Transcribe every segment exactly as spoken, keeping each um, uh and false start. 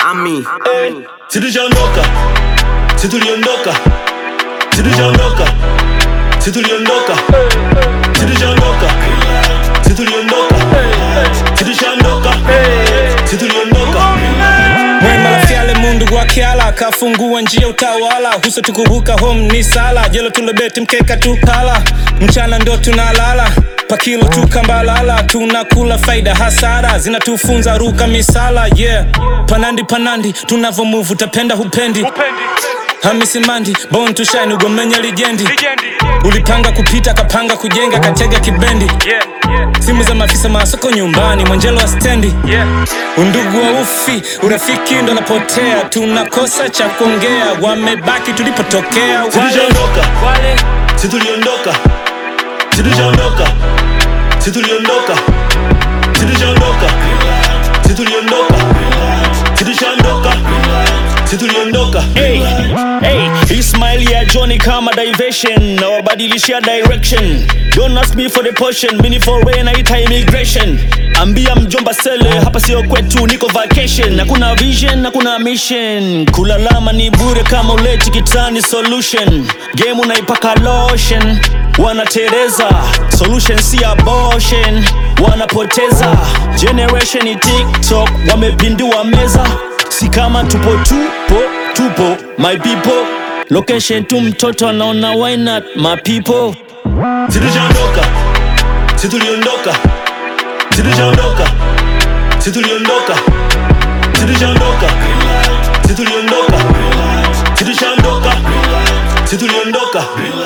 Ami, Ami. Tuliondoka, tuliondoka, tuliondoka, tuliondoka, tuliondoka, tuliondoka, tuliondoka, tuliondoka. Mwema la fiale mundu wa kiala, kafungua njia utawala. Huso tukubuka home ni sala, jelo tulobeti mkeka tukala. Mchana ndo tunalala, pakilo tukambalala. Tunakula faida hasara, zinatufunza ruka misala. Yeah, panandi panandi, tunavo move utapenda hupendi. Hamisi Mandi, born to shine, ugomenya lijendi. Ulipanga kupita, kapanga kujenga, katega kibendi. Simu za mafisa masoko nyumbani, mwanjelo wa stendi. Undugu wa ufi, urafiki ndo napotea. Tunakosa cha kuongea, wamebaki tulipotokea. Tuliondoka, tuliondoka, tuliondoka, tuliondoka, tuliondoka, tuliondoka, tuliondoka, tuliondoka. Hey, hey, Ismail ya Johnny kama diversion, na wabadilishia direction. Don't ask me for the portion, mini for way na ita immigration. Ambia mjomba sele, hapa sio kwetu, niko vacation. Hakuna vision, hakuna mission. Kulalama ni bure kama uleti kitani solution. Game unaipaka lotion, wanatereza. Solution si abortion, wanapoteza. Generation ni TikTok, wamepindua meza. Si kama tupo tupo, tupo, my people. Location tu mtoto anaona why not, my people. Tuliondoka, tuliondoka, tuliondoka, tuliondoka, tuliondoka, tuliondoka, tuliondoka, tuliondoka.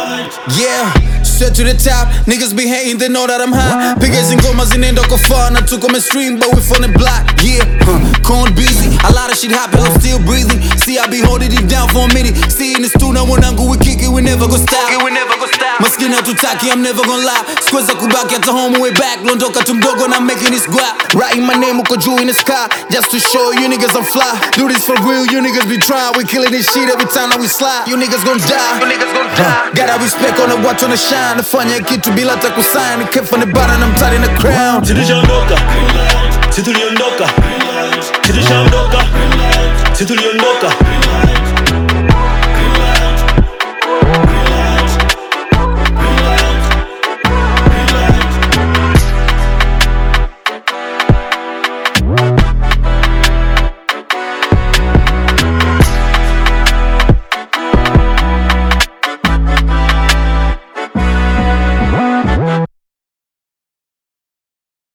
Yeah, straight to the top. Niggas be hating, they know that I'm hot. Pickers and gomas in endo far. Not took on mainstream, but we from the block. Yeah, huh, corn busy. A lot of shit happen, I'm still breathing. See, I be holding it down for a minute. See, in the studio, when I go, we kick it, we never gon' stop. We never gon' stop. Maskini hatutaki, I'm never gon' lie. Squares kubaki at the home, way back. Londoka tumdogo, I'm making this guap. Writing my name, uko juu in the sky. Just to show you niggas I'm fly. Do this for real, you niggas be trying. We killing this shit every time that we slide. You niggas gon' die. You niggas gon' die. Gotta respect on the watch on the shine. Nafanya kitu bila hata kusign. Kept from the bottom, I'm tight in the crown. Tuliondoka, tuliondoka, tuliondoka, tuliondoka,